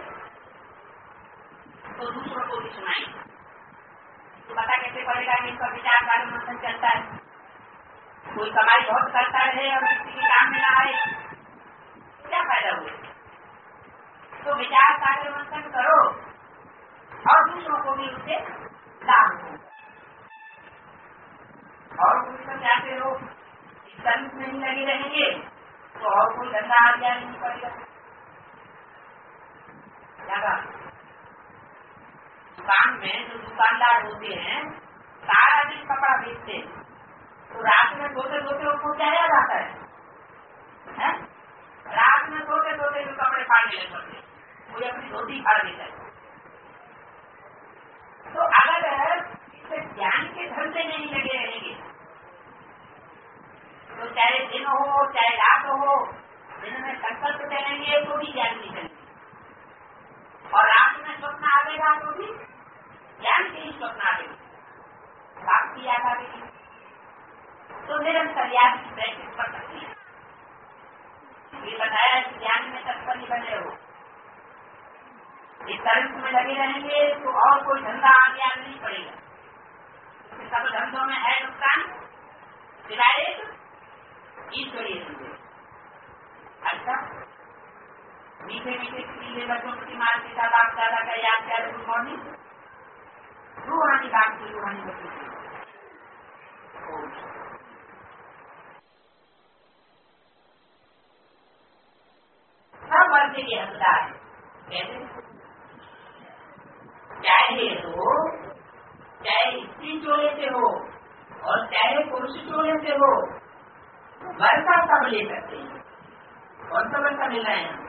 तो दूसरों को भी सुनाएंगे। तो पता कैसे पड़ेगा कि इनका विचार सागर मंथन चलता है? कोई कमाई बहुत करता रहे और किसी के काम में न आए, क्या फायदा हुआ? तो विचार सागर मंथन करो और दूसरों को भी उससे लाभ हो। और कुछ समझाते हो, इस कर्म में नहीं लगे रहेंगे तो और कोई धंधा आ जाए नहीं पड़ेगा। दुकान में जो दुकानदार होते हैं सारा दिन कपड़ा बेचते हैं, तो रात में सोते सोते उनको क्या याद आता है, है? रात में सोते सोते जो कपड़े फाड़ने लग पड़ते, कोई अपनी धोती फाड़ देता है। तो अगर इसे ज्ञान के धंधे में नहीं लगे रहेंगे तो चाहे दिन हो चाहे रात हो, दिन में संकल्प करेंगे तो भी ज्ञान नहीं करेंगे, और रात में स्वप्न आएगा तो भी ज्ञान के ही स्वप्न आएगा, बात की याद आएगी। तो निरंतर याद की प्रैक्टिस कर सकती है। ये बताया कि ज्ञान में तत्पर बने रहो। इस कर्म में लगे रहेंगे तो और कोई धंधा आगे आगे नहीं पड़ेगा। सब धंधों में है नुकसान सिवाय एक ईश्वरीय धंधे। अच्छा, मीठे मीठे पीले बच्चों की मार पिता बाप दादा का याद क्या? Good morning. रूहानी बात की रूहानी बच्चों की सब वर्ग के हकदार है। कैसे? चाहे हो चाहे स्त्री चोले से हो और चाहे पुरुष चोले से हो, वर्षा सब ले सकते हैं। कौन सा वर्षा मिल रहा है यहाँ?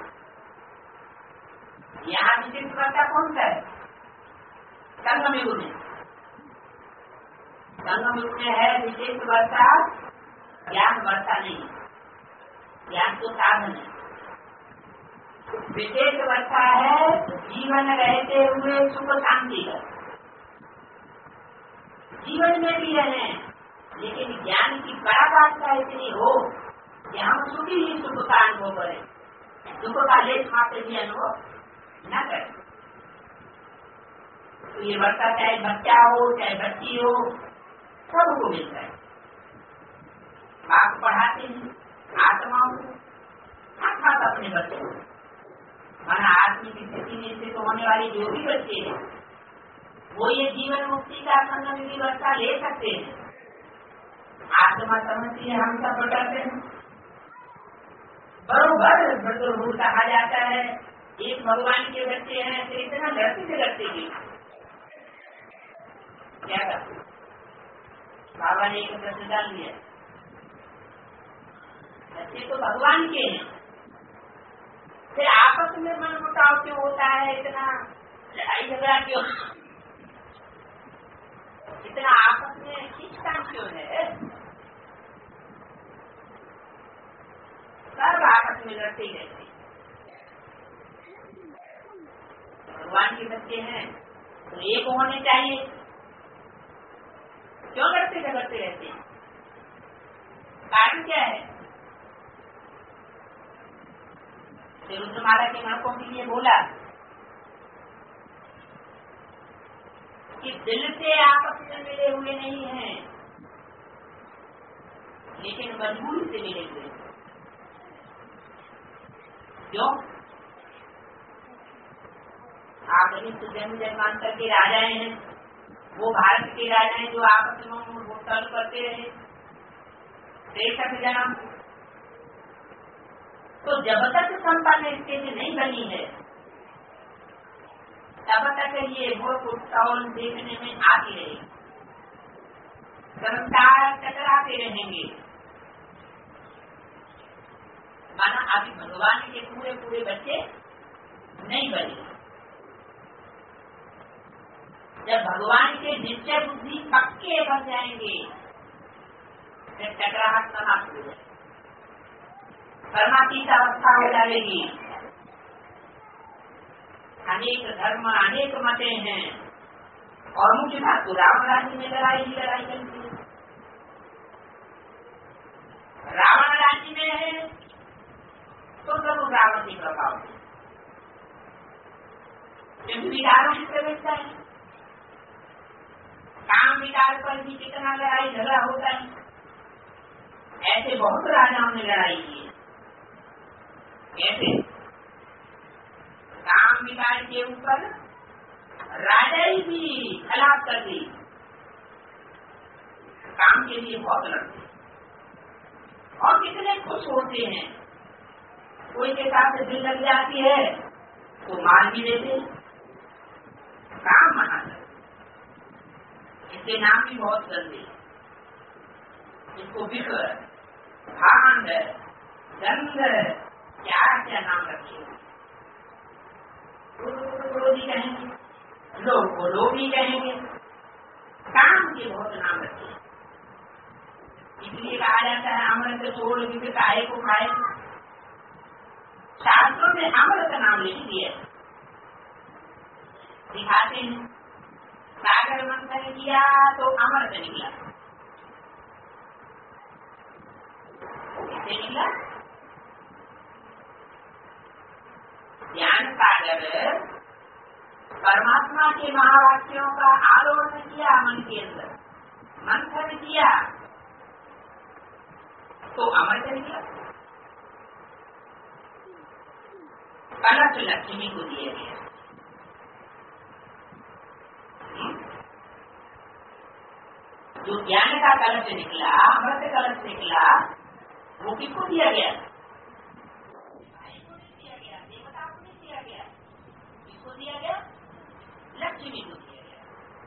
यहाँ विशेष वर्षा कौन सा है? संगमयुग में। संगमयुग में है विशेष वर्षा, ज्ञान वर्षा नहीं। ज्ञान तो साधन है। विशेष वर्षा है जीवन रहते हुए सुख शांति का। जीवन में भी रहे लेकिन ज्ञान की पराकाष्ठा इतनी हो कि हम सुखी ही सुख का अनुभव करें, सुख का लेख मात्र भी अनुभव न करें। तो ये वर्षा चाहे बच्चा हो चाहे बच्ची हो, सबको मिलता है। बाप पढ़ाते हैं आत्माओं को, आत्मा तो अपने बच्चों को। माना आत्मिक स्थिति में से तो होने वाली जो भी बच्चे हैं वो ये जीवन मुक्ति का संगम की व्यवस्था ले सकते हैं। आत्मा समझती है, हम सब करते हैं। बरोबर बदलू कहा जाता है एक भगवान के बच्चे हैं तो इतना धरती से करते हैं क्या करते? बाबा ने एक प्रश्न डाल दिया, बच्चे तो भगवान के हैं, फिर आपस में मन मुटाव क्यों होता है, इतना लड़ाई झगड़ा क्यों, इतना आपस में खींचतान क्यों है? सब आपस में लड़ते ही रहते। भगवान के बच्चे हैं तो एक होने चाहिए, क्यों लड़ते झगड़ते रहते हैं? कारण क्या है? रुद्रमाला के मणकों के लिए बोला कि दिल से आपस में मिले हुए नहीं हैं, लेकिन मजबूरी से मिले हुए हैं। क्यों? आप जन्म जन्मांतर के राजाएं हैं, वो भारत के राजा हैं जो आपस में चालू करते रहे तिरसठ जन्म। तो जब तक संपन्न स्थिति नहीं बनी है तब तक ये भोग उत्सव देखने में आती रहेगी, संस्कार टकराते रहेंगे। माना अभी भगवान के पूरे पूरे बच्चे नहीं बने। जब भगवान के निश्चय बुद्धि पक्के बन जाएंगे फिर टकराहट समाप्त हो जाएगी, परमातीत अवस्था हो जाएगी। अनेक धर्म अनेक मतें हैं और मुख्य बात तो रावण राज्य में लड़ाई ही लड़ाई चलती है। रावण राज्य में है तो जरूर रावण के प्रभाव है, क्योंकि विकारों की प्रवेशता है। काम विकार पर भी कितना लड़ाई झगड़ा होता है, ऐसे बहुत राजाओं ने लड़ाई की है। कैसे? काम विकार के ऊपर राजा ही भी खिलाफ कर दी, काम के लिए बहुत लड़ते और कितने खुश होते हैं। कोई के साथ दिल लग जाती है तो मान भी देते, काम मना कर। इसके नाम भी बहुत गंदे, इसको विक्र, भांड, गंध, क्या क्या नाम रखे। क्रोधी कहेंगे, लोग को लोभी कहेंगे, काम के बहुत नाम रखे। इसलिए कहा जाता है अमृत छोड़ किसी काहे को खाए। शास्त्रों में अमृत नाम लिख दिया, दिखाते हैं सागर मंथन किया तो अमृत निकला। कैसे निकला? ज्ञान सागर परमात्मा के महावाक्यों का आलोचन किया, मन के अंदर मंथन किया तो अमृत निकला। कलश लक्ष्मी को दिया गया। जो ज्ञान का कलश निकला, अमृत कलश निकला, वो किसको दिया गया? दिया गया लक्ष्मी को दिया गया।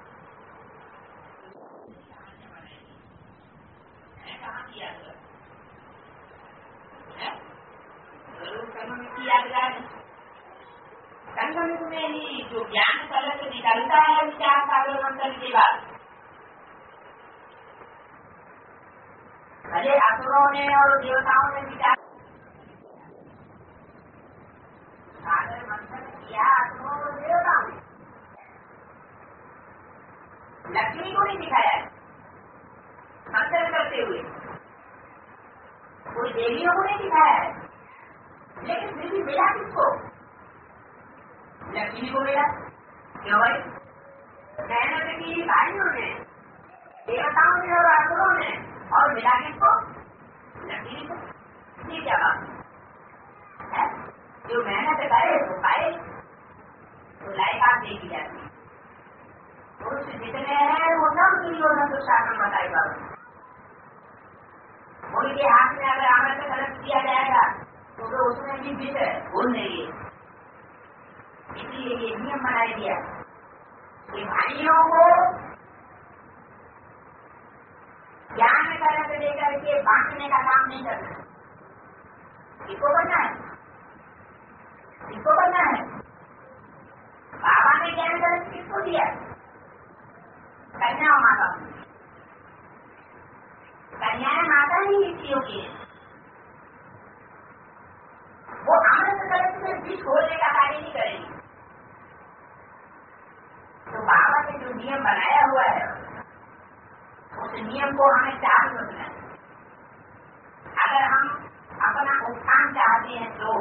कहाँ किया गया? किया गया संगम में ही जो ज्ञान कलश निकलता है विचार सागर मंथन के बाद, भले असुरों ने और देवताओं ने विचार सागर मंथन किया, असुरों और देवताओं ने, लक्ष्मी को नहीं दिखाया मंथन करते हुए, कोई देवियों को नहीं दिखाया है, लेकिन फिर भी मिला किसको? लक्ष्मी को मिला। क्यों भाई? मेहनत की भाइयों ने, देवताओं ने और असुरों ने, और मिला किसको? लक्ष्मी को। ये क्या बात है? जो मेहनत करे तो पाए, तो लायकात देखी जाती है। पुरुष जितने हैं वो सब दुर्योधन तो शासन बताई बाबू। उनके हाथ में अगर अमृत कलश दिया जाएगा तो तो उसमें भी विष भूल नहीं है। इसलिए ये नियम बना दिया कि भाइयों को ज्ञान में तरह से लेकर के बांटने का काम नहीं करना, किसको करना है, किसको करना है। बाबा ने ज्ञान तरह किसको दिया, कन्या और माता को। कन्या माता ही ऋषियों की है, वो अमृत कलश में बीज खोलने का कार्य नहीं करेंगे। तो बाबा ने जो नियम बनाया हुआ है उस नियम को हमें चालू रखना है। अगर हम अपना उत्थान चाहते हैं तो,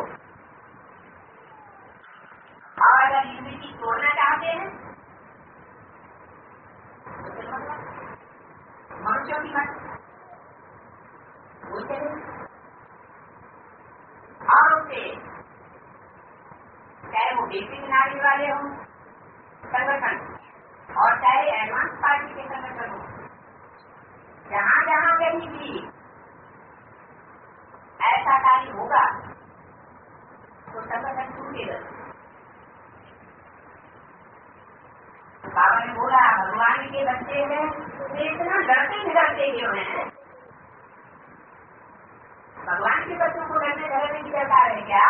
और अगर यूनिटी तोड़ना चाहते हैं तो मनुष्यों की मत बोलते हैं। और उससे चाहे वो बेसिक नारी वाले हों संगठन और चाहे एडवांस पार्टी के संगठन हो, जहां जहां कहीं भी ऐसा कार्य होगा तो संगठन टूटेगा। बाबा ने बोला भगवान के बच्चे हैं वे इतना डरते डरते क्यों हैं। भगवान के बच्चों को डरने डरने की दरकार है क्या।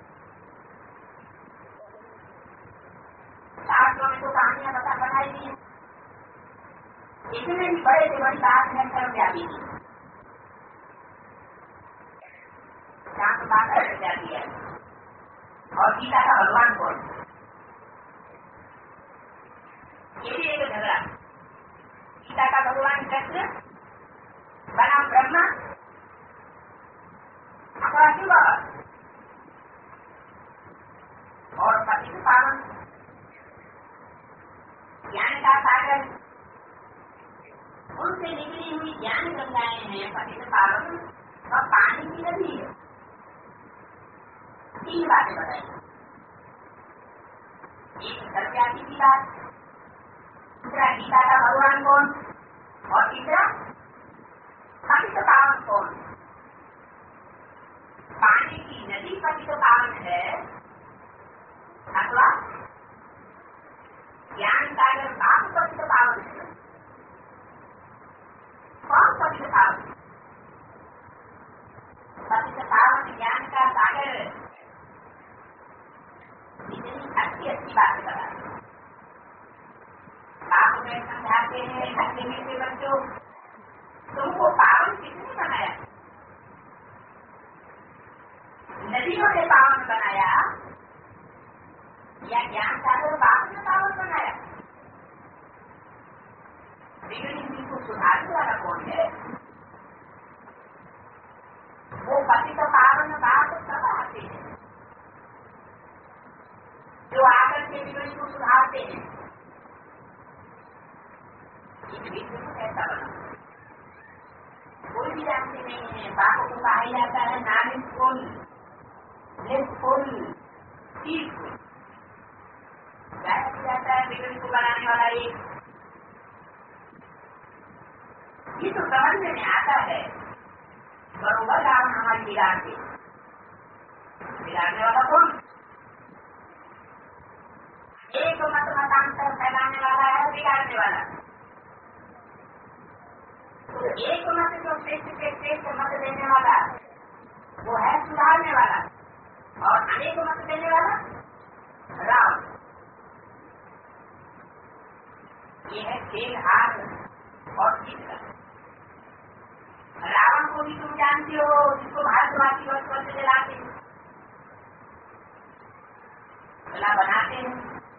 शास्त्रों में तो कहानियां बता बनाई दी है, इतने भी बड़े से बड़ी बात है कर्म जाती है, शांत बात कर जाती है। और गीता का भगवान कौन, ये भी एक झगड़ा। गीता का भगवान कृष्ण बना ब्रह्मा अपना शिव और पति पावन ज्ञान का सागर, उनसे निकली हुई ज्ञान गंगाएं हैं पति पावन और पानी की नदी है। तीन बातें बताई, एक सर्वव्यापी की बात, दूसरा गीता का भगवान कौन और तीसरा पतित पावन कौन। पानी की नदी पतित पावन है अथवा ज्ञान सागर बाप पतित पावन है। कौन पतित पावन, पतित पावन ज्ञान का सागर। इतनी अच्छी अच्छी बातें बता बाप में समझाते हैं खट्टे मीठे बच्चों, तुमको पावन किसने बनाया। नदियों ने पावन बनाया या ज्ञान सागर बाप ने पावन बनाया। बिगड़ी को सुधारने वाला कौन है। वो पति तो पावन बाप सब आते हैं जो आकर के बिगड़ी को सुधारते हैं। ऐसा बना कोई भी जानते नहीं है। बाप को कहा जाता है नारिन फुल फुल चीज जाता है बिगड़ी को बनाने वाला एक। ये तो समझ में आता है बरोबर राम हमारी बिगाड़ते बिगाड़ने वाला कौन। एक मत मतांतर फैलाने वाला है बिगाड़ने वाला। तो एक मत जो श्रेष्ठ के श्रेष्ठ मत देने वाला वो है सुधारने वाला, और अनेक मत देने वाला राम। ये है खेल हार और जीत का। रावण को भी तुम जानते हो जिसको भारतवासी वर्ष वर्ष जलाते हैं बना बनाते हैं।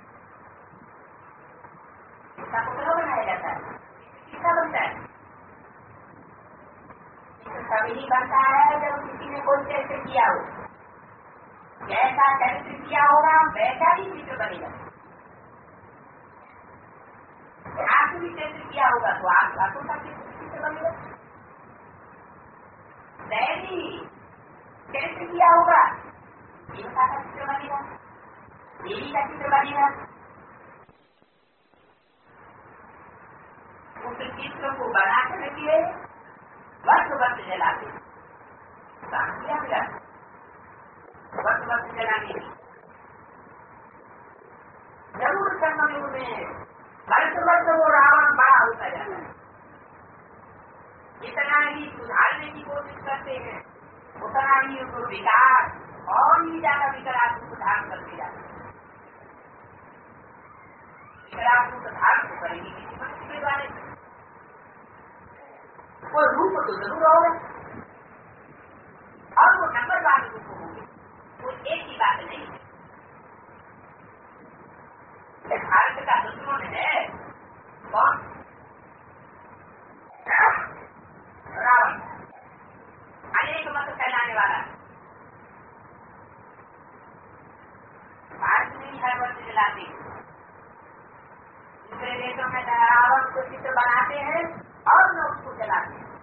इसका पुतला बनाया जाता है, किसका बनता है। तभी बनता है जब किसी ने कोई चरित्र किया हो, जैसा चरित्र किया होगा वैसा ही चित्र बनेगा। आपने भी चरित्र किया होगा तो आप बातों का चित्र बनेगा। दैवी चरित्र किया होगा देवता का चित्र बनेगा, देवी का चित्र बनेगा। उस चित्र को बना करके वर्ष वर्ष जलाते वर्ष वर्ष जलाने जरूर समय में वर्ष वर्ष वो रावण बड़ा होता जाता है। ही सुधारने की कोशिश करते हैं उतना ही उनको विकार और ही ज्यादा विकरात्मक धारण करते जाते हैं। विकरात्मक धारण तो करेंगे किसी मनुष्य के द्वारा, वो रूप तो जरूर होगा और वो नंबर वाले रूप होंगे, वो एक ही बात नहीं है। भारत का दुश्मन है कौन? रावण, अनेक मत फैलाने वाला। भारत में हर वर्ष जलाते दूसरे देशों में रावण को चित्र बनाते हैं और लोग उसको जलाते हैं।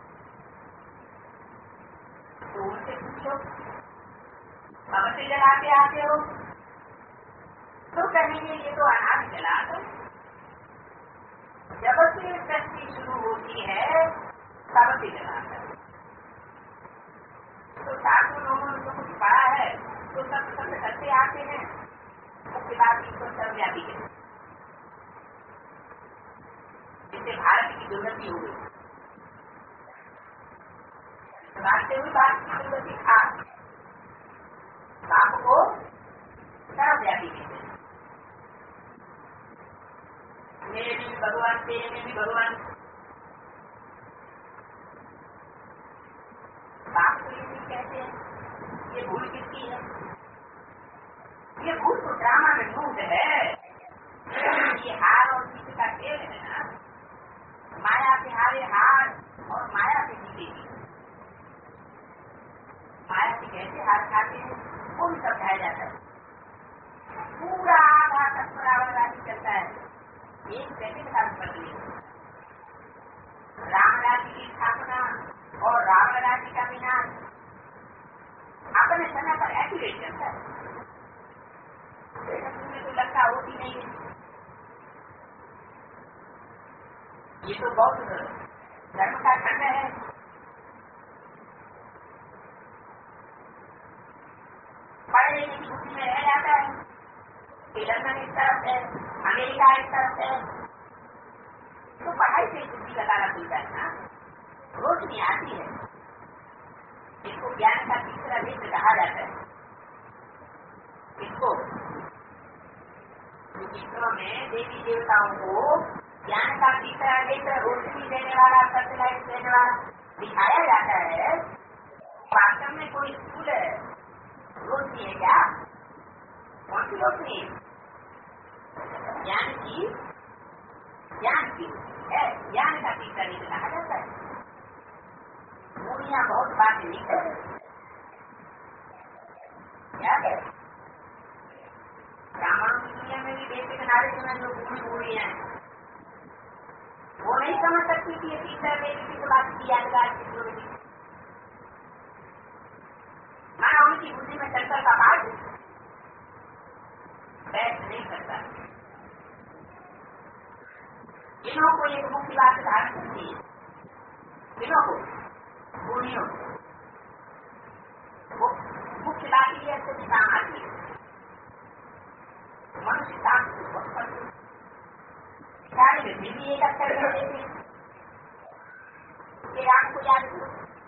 तो उनसे पूछो कब से जलाते आते हो, तो कहेंगे ये तो अनाज जला दो। जब से सृष्टि शुरू होती है तब से जलाता है। तो साधु लोगों ने जो कुछ पढ़ा है तो सब सब करते आते हैं, उसके बाद इसको सर्वव्यापी है, जिससे भारत की दुर्गति हो गई। मानते हुए भारत की दुर्गति था, पाप को सर्वव्यापी कहते हैं। मेरे में भी भगवान, तेरे में भी भगवान। पाप को ये नहीं कहते हैं, ये भूल किसकी है? ये भूल तो ड्रामा में मूड है, ये हार और जीत का खेल है ना। माया से हारे हार और माया से जीतेगी। माया से कैसे हार खाते हैं वो भी समझाया जाता है। पूरा आधा तक बराबर राशि चलता है, एक सेकंड का भी बदले। राम राज्य की स्थापना और रावण राज्य का विनाश अपने समय पर एक्यूरेट चलता है, तो लंका होती नहीं है। ये तो बहुत धर्म का खंड है। पढ़े लिखने की बुद्धि में रह जाता है कि लंदन एक तरफ है, अमेरिका एक तरफ है, तो पढ़ाई से बुद्धि का तारा खुलता है ना, रोशनी आती है। इसको ज्ञान का तीसरा नेत्र कहा जाता है। इसको चित्रों में देवी देवताओं को ज्ञान का तीसरा नेत्र, रोशनी देने वाला, सत्यलाइट देने वाला दिखाया जाता है। वास्तव में कोई स्कूल है, रोशनी है क्या? कौन सी रोशनी? ज्ञान की, ज्ञान की है, ज्ञान का तीसरा नेत्र कहा जाता है। मूढ़ियां बहुत बातें नहीं कर रही, क्या है? ब्राह्मणों की दुनिया में भी बेसिक नॉलेज में जो बूढ़ी बूढ़ियां हैं वो नहीं समझ सकती कि ये तीसरा नेत्र किस बात की यादगार की होगी। माना उनकी बुद्धि में चक्कर का बात बैठ नहीं सकता। इन्हों को एक मुख्य बात धारण करती है, इन्हों को बूढ़ियों को मुख्य बात ये अच्छे से काम आती है। मनुष्य काम सारे में भी एक अक्षर कर देते हैं, राम को याद करो।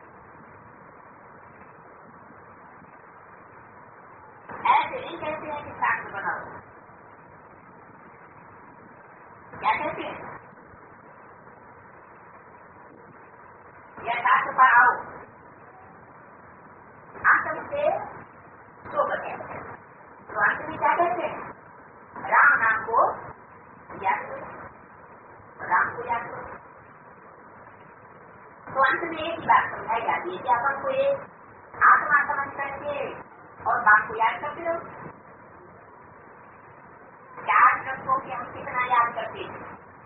ऐसे नहीं कहते हैं कि शास्त्र बनाओ, क्या कहते हैं? या शास्त्र पढ़ाओ, अंत से सो बचे। तो अंत में क्या कहते हैं? राम नाम को याद करो, राम को याद करो। तो अंत में एक ही बात समझाई जाती है कि अपन को एक आत्मा समझ करके और बात को याद करते रहो। याद रखो कि हम कितना याद करते हैं,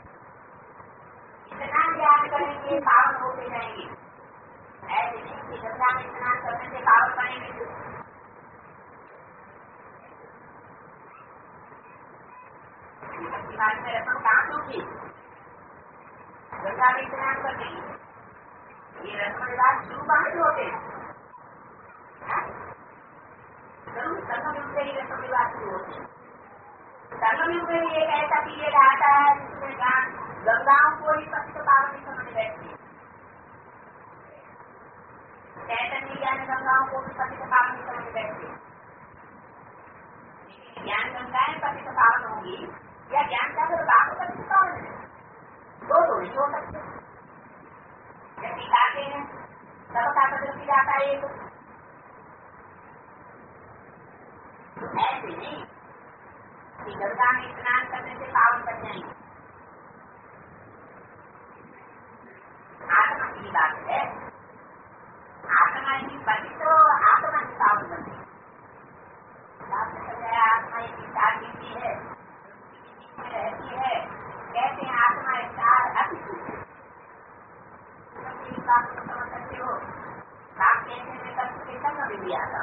इतना याद करेंगे पावन होते जाएंगे। ऐसे नहीं कि गंगा में स्नान करने से पावन बनेंगे। भक्तिमार्ग में रसम कहाँ सूखी? गंगा में स्नान करने की ये रस्म रिवाज शुरू कहाँ से होते हैं? जरूर संगम युग से ही रस्म रिवाज शुरू होते हैं। संगम युग में एक ऐसा पीरियड आता है जिसमें गंगाओं को ही सबसे पावन समझ बैठती है। गंगाओं को भी पतित पावन समझ बैठते। ज्ञान गंगाएं पतित पावन होगी या ज्ञान का बाप पतित पावन है, दो तो नहीं हो सकते। जब दिखाते हैं सबका बदल जाता है एक, तो ऐसे नहीं कि गंगा में स्नान करने से पावन बन जाएंगे। आत्मा की बात है, आत्मा ही पतित आत्मा की पावन बन जाएगी। आत्मा एक शादी की है, रहती है, कहते हैं आत्मा एक सार अतिशुद्ध है। बात को समझ सकते हो। आप कहते हैं कल्प के कर्म में भी आता,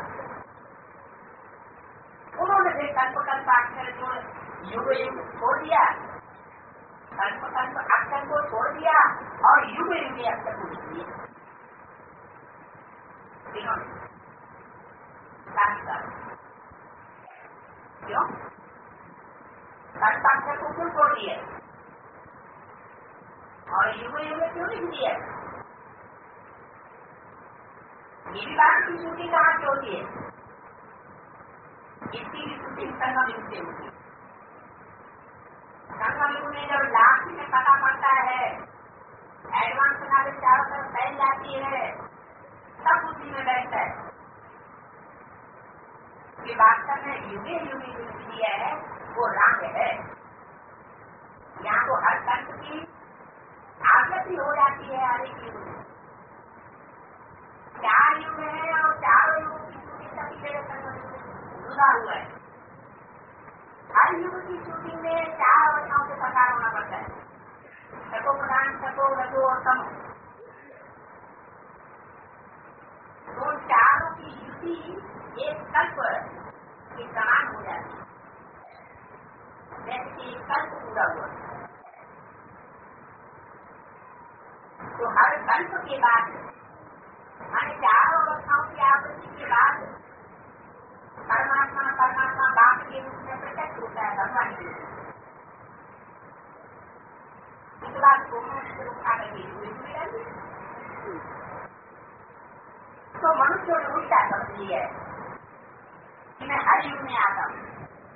उन्होंने भी कल्प कल्प अक्षर को युग युग छोड़ दिया, कल्प कल्प अक्षर को छोड़ दिया और युग युग अक्षर को लिख दिया। क्यों? कल्प अक्षर को क्यों छोड़ दिया और युग युग क्यों लिख दिया? मेरी बात की शूटिंग कहाँ की होती है? इसकी भी शूटिंग संगम युग से होती है। संगम युग में जब लास्ट में पता पड़ता है, एडवांस नॉलेज चारों तरफ फैल जाती है, तब बुद्धि में बैठता है कि वास्तव में युगे युगे जो दिया है वो रंग है। यहाँ तो हर तंत्र की आकृति हो जाती है। हर एक युग में चार युग है और चारों युग की शूटिंग का पीछे जुड़ा हुआ है। हर युग की शूटिंग में चार अवस्थाओं से प्रकार होना पड़ता है, सको प्रधान, सको रजो और तमो। तो चारों की युति एक कल्प के समान हो जाती है, जैसे कि कल्प पूरा हुआ। तो हर कल्प के बाद मान चारों अवस्थाओं की आवृत्ति के बाद परमात्मा परमात्मा बाप के रूप में प्रत्यक्ष होता है भगवान के रूप में। इस बात को मनुष्य उठा करके तो मनुष्य ने उल्टा समझ लिया है कि मैं हर युग में आता हूँ।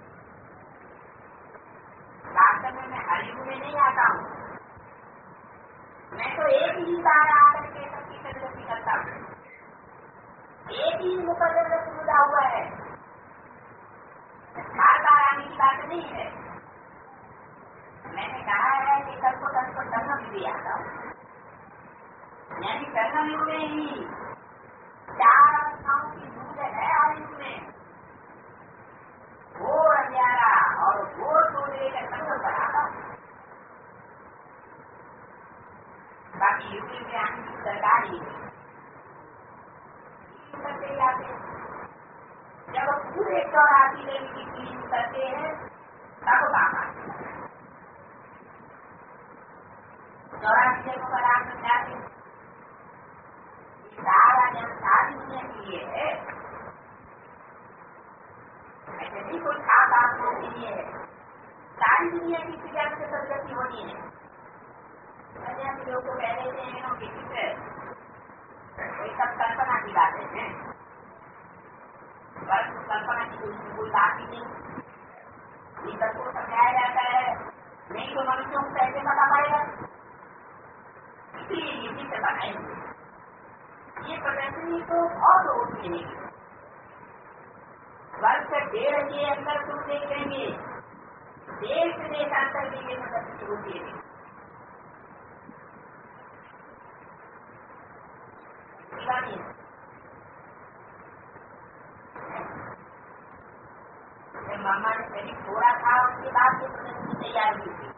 वास्तव में मैं हर युग में नहीं आता हूँ, मैं तो एक ही बार आकर के सबकी प्रगति करता हूँ। एक ही मुकदमे से जुड़ा हुआ है, बार बार आने की बात नहीं है। मैंने कहा है कि कल्प कल्प कर्म भी आता हूँ, यानी कर्म युग में ही चार अवस्थाओं की दूध है। आयु में घोर अंधियारा और घोर को लेकर संगम बनाता हूँ। बाकी युग में आने की सरकार ही करते जाते। जब पूरे चौरासी दिन की क्लीन करते हैं तब काम आते हैं। चौरासी दिनों का रात में जाते सारा जब सारी दुनिया के लिए है, ऐसे नहीं कोई खास आपको के लिए है। सारी दुनिया की क्रिया से प्रगति होनी है। लोग तो कह रहे थे किसी से कोई सब कल्पना की बातें हैं, बस कल्पना की कोई बात ही नहीं। ये सबको समझाया जाता है, नहीं तो मनुष्यों को कैसे पता पाएगा? इसलिए ये से बनाएंगे। ये प्रदर्शनी तो बहुत होती है, वर्ष डेढ़ के अंदर तुम देखेंगे देश देशांतर के लिए प्रदर्शनी होती है। मामा ने कभी छोड़ा था, उसके बाद ये प्रदर्शनी तैयार हुई थी।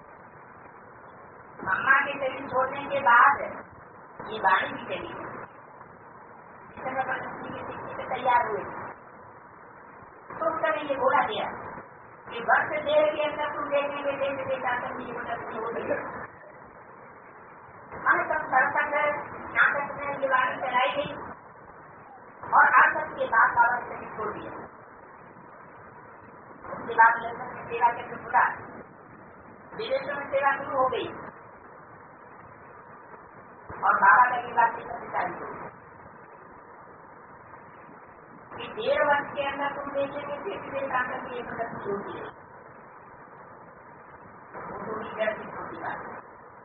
मामा के शरीर छोड़ने के बाद ये वाणी भी चली थी। इस समय प्रदर्शनी की स्थिति से तैयार हुए तो उस समय ये बोला गया कि वर्ष डेढ़ के अंदर तुम देखेंगे देश देशांतर की प्रदर्शनी हो गई। हमें सब सड़क नाटक में ये वाणी चलाई गई और आज तक के बाद बाबा ने शरीर छोड़ दिया। उसके बाद लंदन में सेवा केंद्र खुला, विदेशों में सेवा शुरू हो गई और बाबा का ये बात प्रचारित हो गई। कि डेढ़ वर्ष के अंदर तुम देखेंगे कि विवेकानंद की एक प्रगति होती है, वो तो लीडरशिप होती बात है।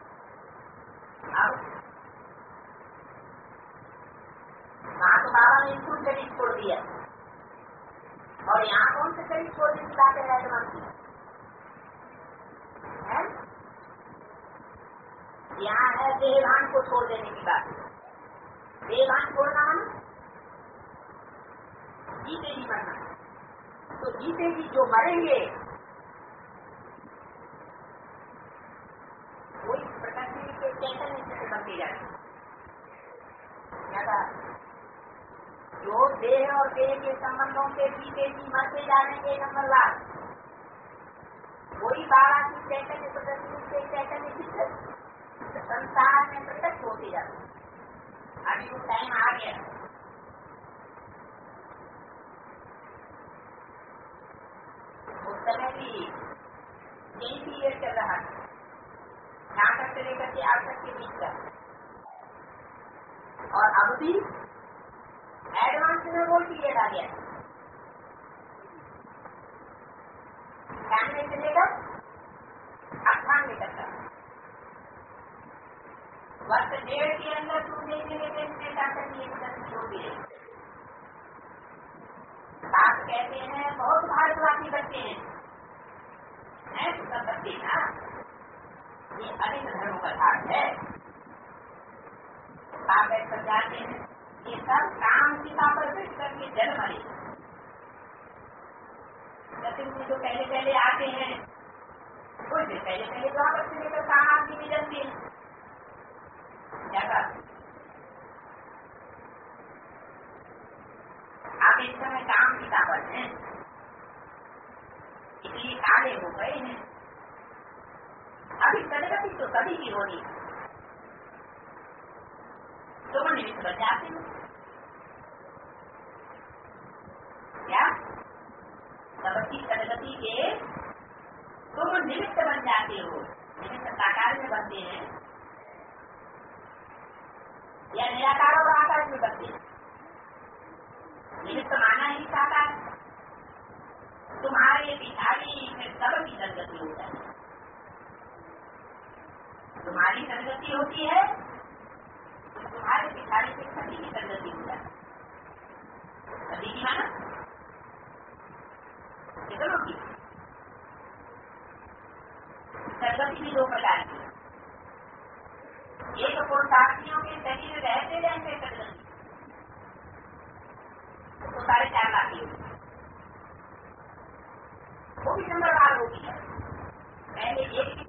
अब वहां तो बाबा ने स्कूल शरीफ छोड़ दिया और यहाँ कौन से शरीफ छोड़ने की बात है एडवांस की है? यहाँ है देहभान को छोड़ देने की बात। देहभान छोड़ना मन जीते जी मरना, तो जीते जी जो मरेंगे वही प्रकृति के चैतन्य से बनते जाते। जो देह और देह के संबंधों के जीते जी मरते जाने के नंबर लाभ, वही बाबा की चैतन्य प्रकृति के चैतन्य चित्र संसार में प्रत्यक्ष होते जाते। अभी वो टाइम आ गया, उस समय भी यही पीरियड चल रहा था, नाटक से लेकर के आज तक के बीच का, और अब भी एडवांस में वो पीरियड आ गया। इक्यानवे से लेकर अट्ठानवे तक का वर्ष डेढ़ के अंदर तुम देखेंगे देखने का करनी होती है। बात कहते हैं बहुत भारतवासी बच्चे हैं, हैं तो सब बच्चे ना, ये अनेक धर्मों का भाग है। आप ऐसा जाते हैं ये सब काम सीता पर बैठ करके जन्म ले, जैसे जो पहले पहले आते हैं कुछ दिन पहले पहले तो आप अच्छे लेकर काम आदमी भी जलते हैं। क्या आप इस समय काम सीता पर हैं, इसलिए काले हो गए हैं। अभी प्रगति तो कभी भी होनी, तो वो निमित्त बन जाते हैं। क्या सबकी प्रगति के तुम निमित्त बन जाते हो, निमित्त साकार में बनते हैं या निराकार और आकार में बनते हैं। निमित्त माना ही साकार, तुम्हारे पिछाड़ी में सबकी संगति हो जाए। तुम्हारी संगति होती है तो तुम्हारे पिछाड़ी से सभी की संगति हो जाए। सभी की माना कितनों की संगति भी दो प्रकार की, एक पुरुषार्थियों के शरीर रहते रहते संगति तो साढ़े चार लाख की होगी, वो भी नंबरवार होगी। पहले एक की